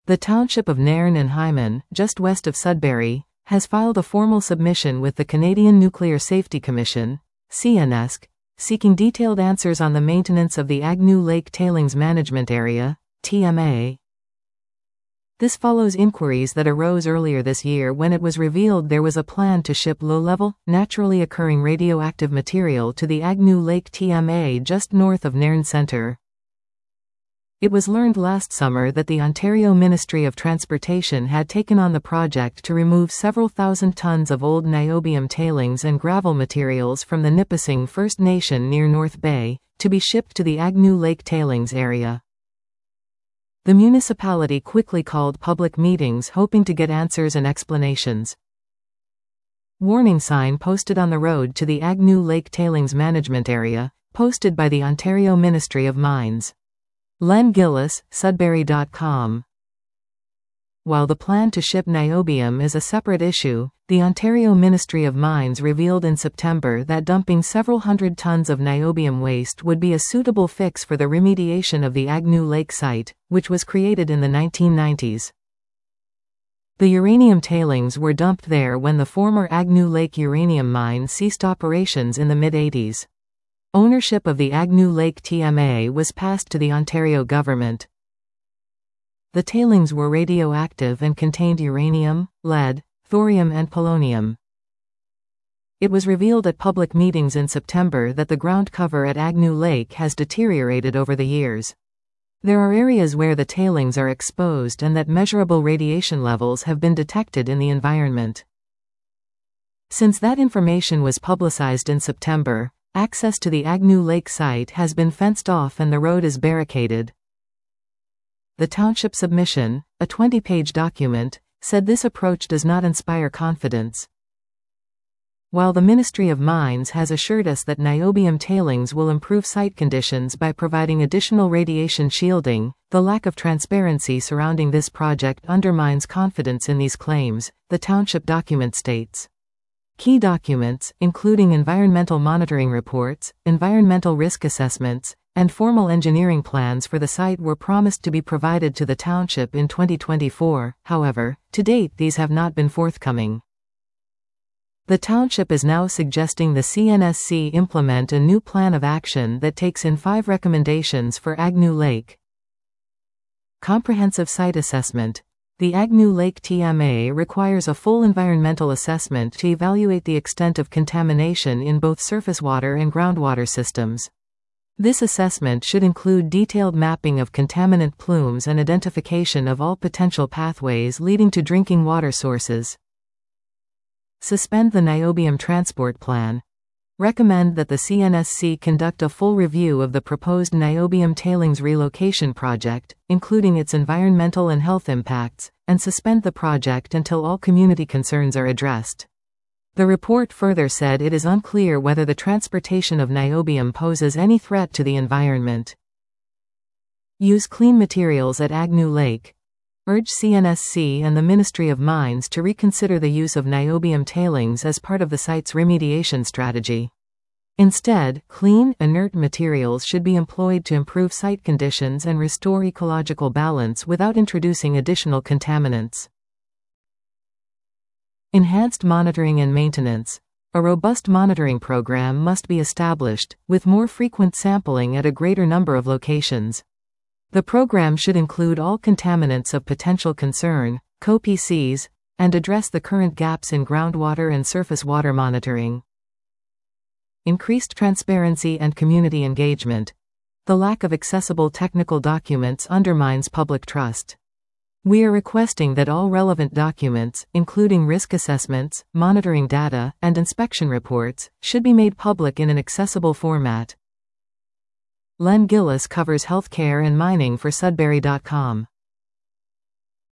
The township of Nairn and Hyman, just west of Sudbury, has filed a formal submission with the Canadian Nuclear Safety Commission, CNSC, seeking detailed answers on the maintenance of the Agnew Lake Tailings Management Area, TMA. This follows inquiries that arose earlier this year when it was revealed there was a plan to ship low-level, naturally occurring radioactive material to the Agnew Lake TMA just north of Nairn Centre. It was learned last summer that the Ontario Ministry of Transportation had taken on the project to remove several thousand tons of old niobium tailings and gravel materials from the Nipissing First Nation near North Bay, to be shipped to the Agnew Lake tailings area. The municipality quickly called public meetings hoping to get answers and explanations. Warning sign posted on the road to the Agnew Lake Tailings Management Area, posted by the Ontario Ministry of Mines. Len Gillis, Sudbury.com. While the plan to ship niobium is a separate issue, the Ontario Ministry of Mines revealed in September that dumping several hundred tons of niobium waste would be a suitable fix for the remediation of the Agnew Lake site, which was created in the 1990s. The uranium tailings were dumped there when the former Agnew Lake uranium mine ceased operations in the mid-80s. Ownership of the Agnew Lake TMA was passed to the Ontario government. The tailings were radioactive and contained uranium, lead, thorium and polonium. It was revealed at public meetings in September that the ground cover at Agnew Lake has deteriorated over the years. There are areas where the tailings are exposed and that measurable radiation levels have been detected in the environment. Since that information was publicized in September, access to the Agnew Lake site has been fenced off and the road is barricaded. The township submission, a 20-page document, said this approach does not inspire confidence. While the Ministry of Mines has assured us that niobium tailings will improve site conditions by providing additional radiation shielding, the lack of transparency surrounding this project undermines confidence in these claims, the township document states. Key documents, including environmental monitoring reports, environmental risk assessments, and formal engineering plans for the site were promised to be provided to the township in 2024, however, to date these have not been forthcoming. The township is now suggesting the CNSC implement a new plan of action that takes in 5 recommendations for Agnew Lake. Comprehensive site assessment. The Agnew Lake TMA requires a full environmental assessment to evaluate the extent of contamination in both surface water and groundwater systems. This assessment should include detailed mapping of contaminant plumes and identification of all potential pathways leading to drinking water sources. Suspend the niobium transport plan. Recommend that the CNSC conduct a full review of the proposed niobium tailings relocation project, including its environmental and health impacts, and suspend the project until all community concerns are addressed. The report further said it is unclear whether the transportation of niobium poses any threat to the environment. Use clean materials at Agnew Lake. Urge CNSC and the Ministry of Mines to reconsider the use of niobium tailings as part of the site's remediation strategy. Instead, clean, inert materials should be employed to improve site conditions and restore ecological balance without introducing additional contaminants. Enhanced monitoring and maintenance. A robust monitoring program must be established, with more frequent sampling at a greater number of locations. The program should include all contaminants of potential concern, (COPCs), and address the current gaps in groundwater and surface water monitoring. Increased transparency and community engagement. The lack of accessible technical documents undermines public trust. We are requesting that all relevant documents, including risk assessments, monitoring data, and inspection reports, should be made public in an accessible format. Len Gillis covers healthcare and mining for Sudbury.com.